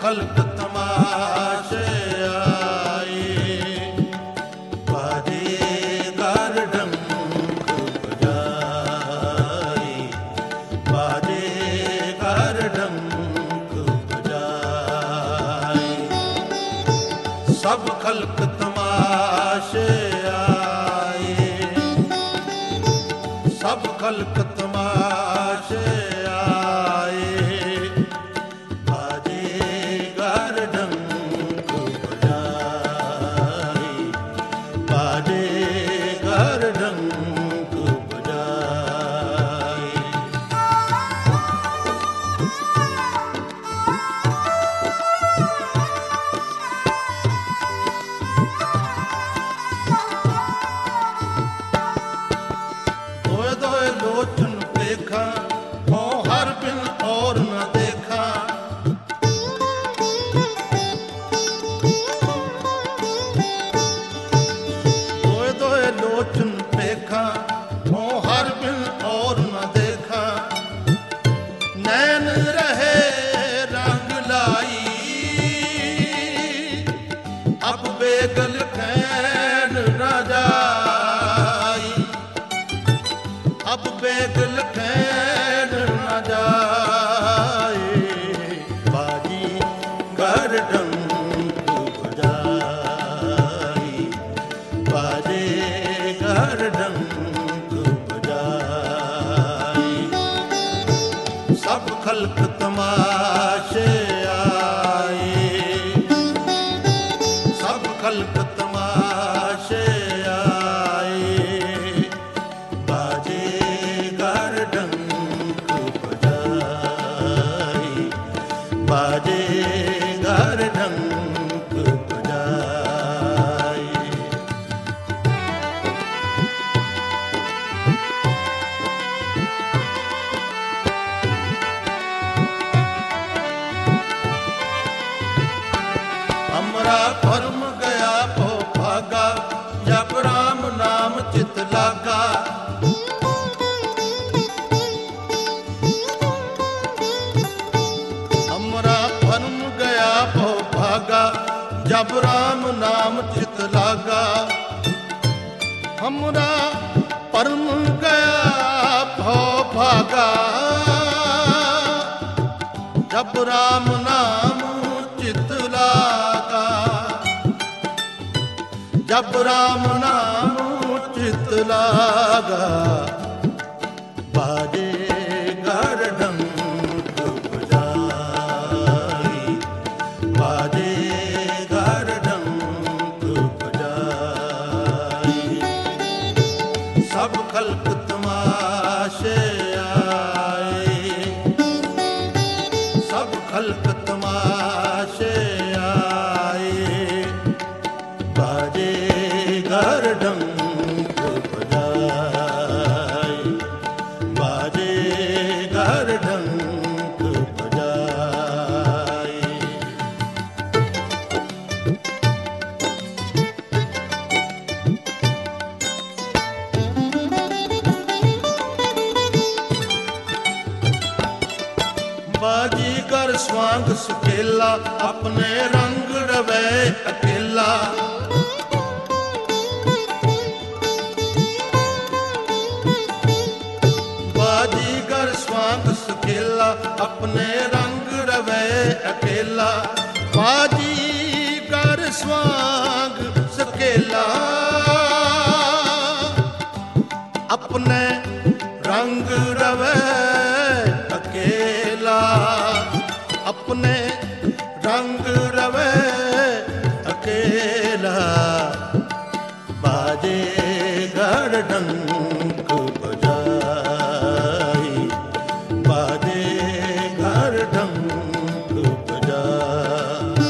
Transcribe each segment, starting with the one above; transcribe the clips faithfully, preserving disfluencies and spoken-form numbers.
खल्क तमाशे आए, बाजे गर डंक बजाए, बाजे गर डंक बजाए। सब खल्क तमाशे आए, सब खल्क तमाशे खल्क तमाशे आए, सब खल्क तमाशे आए, बाजे गर डंक बजाए, बाजे गर डंक बजाए। हमरा परम गया भो भागा, जब राम नाम चित लागा। हमरा परम गया भो भागा, जब राम नाम चित लागा। हमरा परम गया भो भागा, जब राम नाम चित लागा। जब राम नाम चित लागा, बाजे गर डंक बजाए, बाजे गर डंक बजाए। सब खल्क तमाशे आए, सब खल्क तमाशे आए, बाजे गर डंक बजाए, बाजे गर डंक बजाए। बाजीगर स्वांग सुकेला, अपने रंग रवे अकेला। बाजीगर स्वांग सुकेला, अपने रंग रवे अकेला। बाजीगर स्वांग सुकेला, अपने रंग रवे अकेला, अपने रंग रवे अकेला। बाजे गर डंक बजाए, बाजे गर डंक बजाए।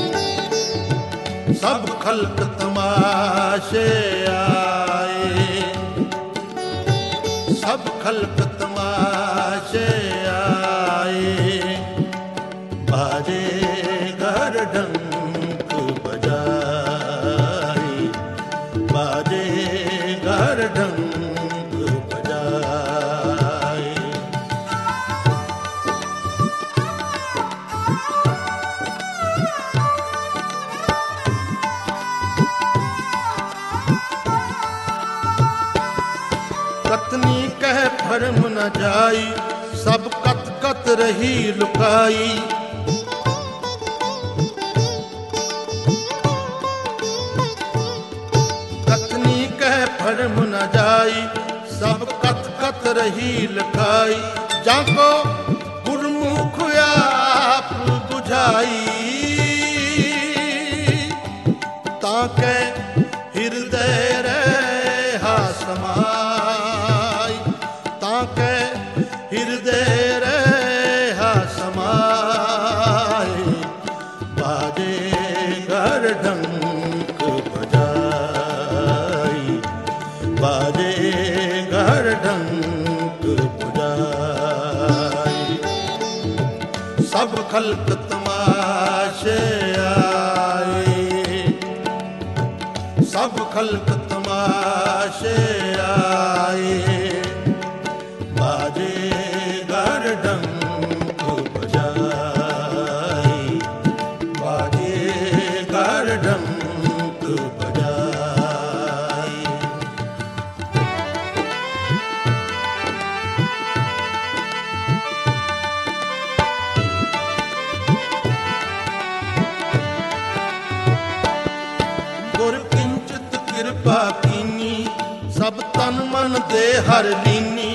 सब खल्क तमाशे आए, सब खल्क तमाशे आए, बाजे गर डंक बजाए, बाजे गर डंक बजाए। जाई, सब कत कत रही लुकाई। कथनी कह भरम न जाई, सब कत कत रही लुकाई। जाको गुरमुख आप बुझाई, ताके हृदय रहा समाई, ताके हृदय रहा समाई। बाजे घर डंक बजाई, बाजे घर डंक बजाई। सब खल्क तमाशे आए, सब खल्क तमाशे आए। बाजे घर डंक बजाई, बाजे घर डंक बजाई। गुर किंचित कृपा कीनी, सब तन मन दे हर लीनी।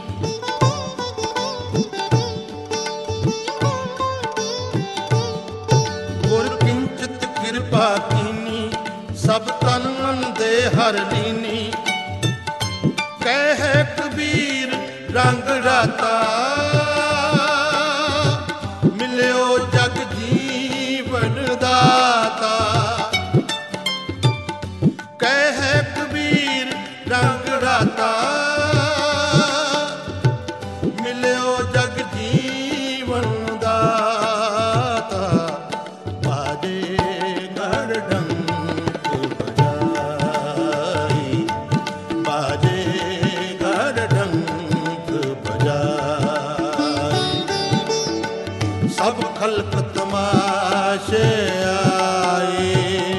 गुर किंचित कृपा कीनी, सब तन मन दे हर लीनी। कह कबीर रंग राता, मिलियो जग जीवन दाता। कह कबीर रंग राता, मिलियो जग जीवन दाता। बाजे घर डंक बजाई, बाजे घर डंक बजाई। सब खल्क तमाशे आए,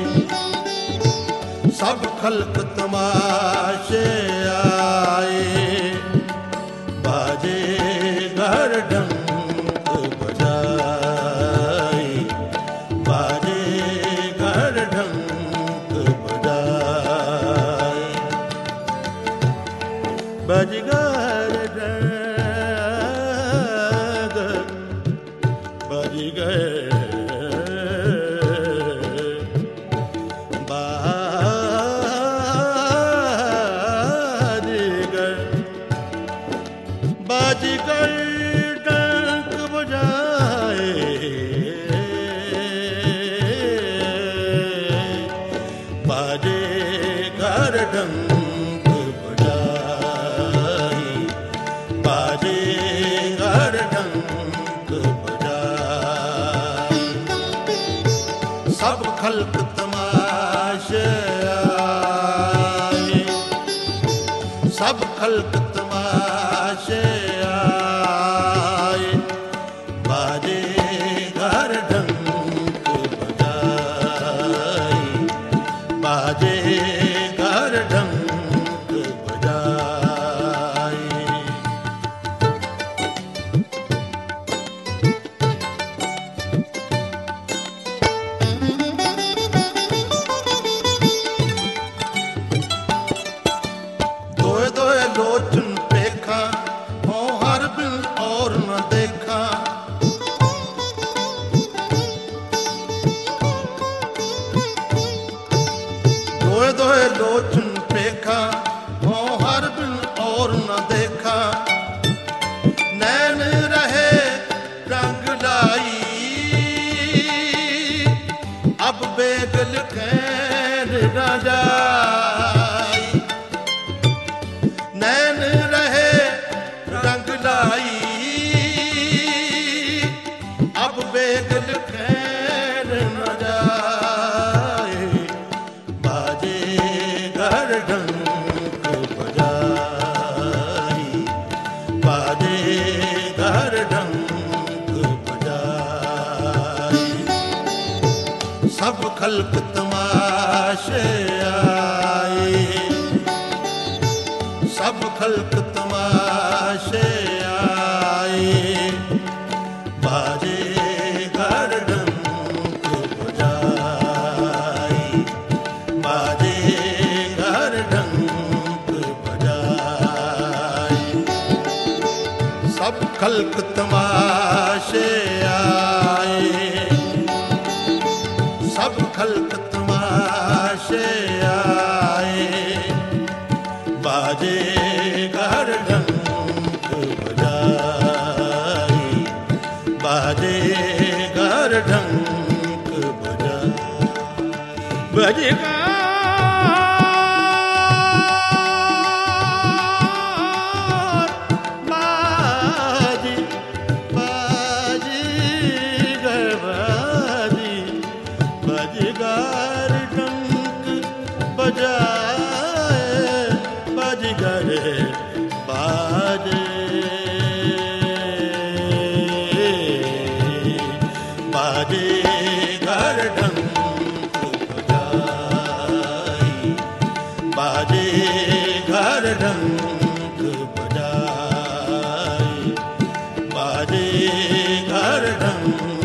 सब खल्क तमाशे आए। बाजे घर डंक बजाई, बाजे घर डंक बजाई। बजगर डंक बजगर बाजीगर डंक बजाए। बाजे घर डंक बजाई, बाजे घर डंक बजाई। सब खल्क तमाशे आए, सब खल्क तमाशे आए। बाजे घर डंक बजाई, बाजे घर डंक बजाई। दोए दोए लोचन पेखा, हो हर बिन और न देखा। दोए दोए लोचन पेखा, हो हर बिन और न देखा। नैन रहे रंग लाई, अब बेगल कैन न जाई। नैन रहे रंग लाई, अब बेगल कैन न जाए। बाजे घर डंक बजाई, बाजे घर डंक बजाई। सब खल्क तमाशे आए, सब खल्क तमाशे बाजे घर डंक बजाई, बाजे घर डंक बजाई। सब खल्क तमाशे आए, सब खल्क तमाशे आए, बाजे घर डंक बजाई, बाजे घर डंक बजाई। बजेगा बजगार डंक बजाए, बजगर बाजे, बाजे घर डंक बजाई, बाजे घर डंक बजाई, बाजे घर डंक